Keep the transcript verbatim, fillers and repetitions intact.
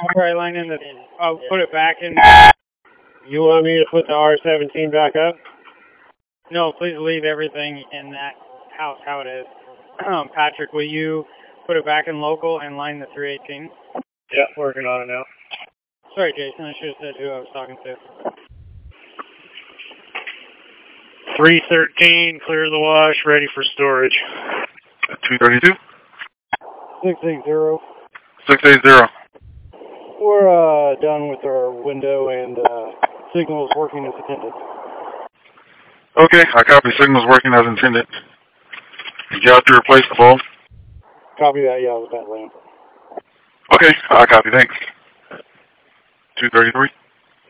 After I line in the, I'll put it back in. You want me to put the R seventeen back up? No, please leave everything in that house how it is. Um, Patrick, will you put it back in local and line the three eighteen? Yeah, working on it now. Sorry, Jason, I should have said who I was talking to. three thirteen, clear the wash, ready for storage. two thirty-two? six eighty. six eighty. We're uh, done with our window and uh, signal is working as intended. Okay, I copy. Signal's working as intended. Did you have to replace the bulb? Copy that, yeah, with that lamp. Okay, I copy. Thanks. two thirty-three?